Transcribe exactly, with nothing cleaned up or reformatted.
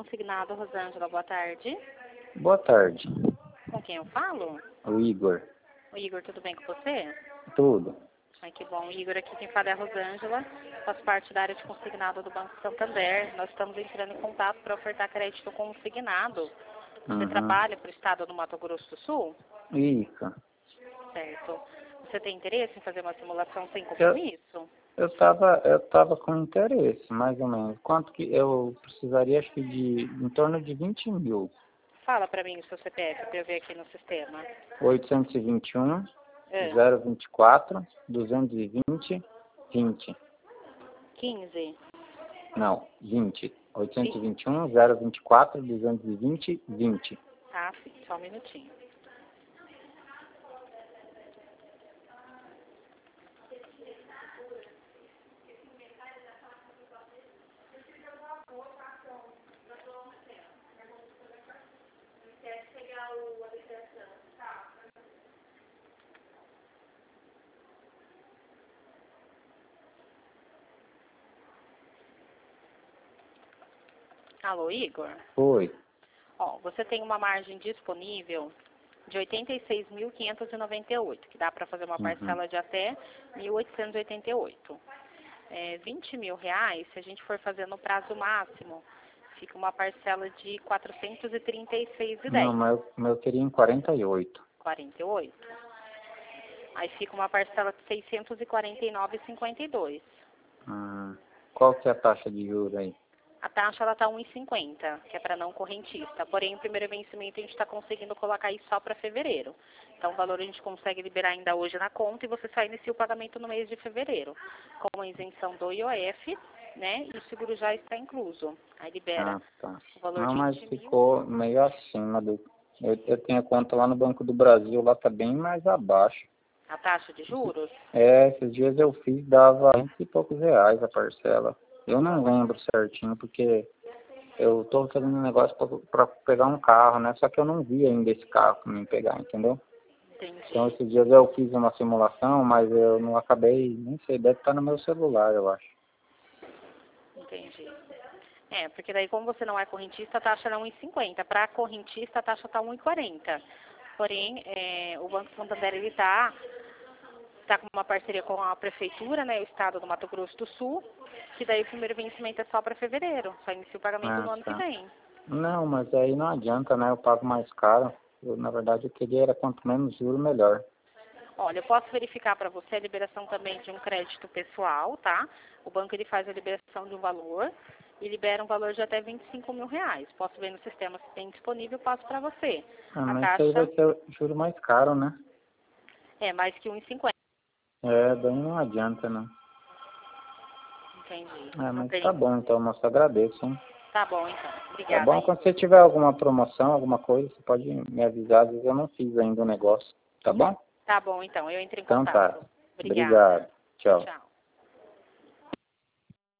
consignado, Rosângela, boa tarde. Boa tarde. Com quem eu falo? O Igor. O Igor, tudo bem com você? Tudo. Ai, que bom. Igor, aqui quem fala é a Rosângela, faço parte da área de consignado do Banco Santander. Nós estamos entrando em contato para ofertar crédito consignado. Você Uhum. trabalha para o estado do Mato Grosso do Sul? Isso. Certo. Você tem interesse em fazer uma simulação sem Eu, compromisso? eu tava, eu tava com interesse, mais ou menos. Quanto que eu precisaria, acho que de, em torno de vinte mil. Fala para mim o seu C P F para eu ver aqui no sistema. oitocentos e vinte e um, É. zero vinte e quatro, duzentos e vinte, vinte. quinze. Não, vinte. oitocentos e vinte e um, zero vinte e quatro, duzentos e vinte, vinte. Ah, sim. Só um minutinho. Alô, Igor? Foi. Ó, você tem uma margem disponível de oitenta e seis mil quinhentos e noventa e oito, que dá para fazer uma Uhum. parcela de até mil oitocentos e oitenta e oito. É, vinte mil reais, se a gente for fazer no prazo máximo, fica uma parcela de quatrocentos e trinta e seis reais e Não, dez. mas eu, mas eu queria em quarenta e oito. quarenta e oito. Aí fica uma parcela de seiscentos e quarenta e nove reais e cinquenta e dois. Hum. Qual que é a taxa de juros aí? A taxa ela está um vírgula cinquenta, que é para não correntista. Porém, o primeiro vencimento a gente está conseguindo colocar isso só para fevereiro. Então, o valor a gente consegue liberar ainda hoje na conta e você só inicia o pagamento no mês de fevereiro. Com a isenção do I O F, né? E o seguro já está incluso. Aí libera Ah, tá. o valor Não, de mas vinte mil. ficou meio acima do... Eu, eu tenho conta lá no Banco do Brasil, lá tá bem mais abaixo. A taxa de juros? É, esses dias eu fiz, dava vinte e poucos reais a parcela. Eu não lembro certinho, porque eu tô fazendo um negócio para pegar um carro, né? Só que eu não vi ainda esse carro pra mim pegar, entendeu? Entendi. Então esses dias eu fiz uma simulação, mas eu não acabei, nem sei, deve estar no meu celular, eu acho. Entendi. É, porque daí como você não é correntista, a taxa era um vírgula cinquenta. Para correntista, a taxa está um vírgula quarenta. Porém, é, o Banco Santander ele está tá com uma parceria com a prefeitura, né, o estado do Mato Grosso do Sul, que daí o primeiro vencimento é só para fevereiro. Só inicia o pagamento Ah, no ano que tá. vem. Não, mas aí não adianta, né? Eu pago mais caro. Eu, na verdade, eu queria era quanto menos juro, melhor. Olha, eu posso verificar para você a liberação também de um crédito pessoal, tá? O banco ele faz a liberação de um valor e libera um valor de até vinte e cinco mil reais. Posso ver no sistema se tem disponível, passo para você. Ah, A mas isso aí vai taxa ser juro mais caro, né? é mais que um vírgula cinquenta. É, daí não adianta, não. Entendi. É, Não mas tá tem. bom, então, moço, agradeço, hein? Tá bom, então. Tá Obrigada bom? aí. Quando você tiver alguma promoção, alguma coisa, você pode me avisar. Às vezes eu não fiz ainda o negócio. Tá bom? Tá bom, então. Eu entro em Então tá. contato. Obrigada. Obrigado. Tchau. Tchau.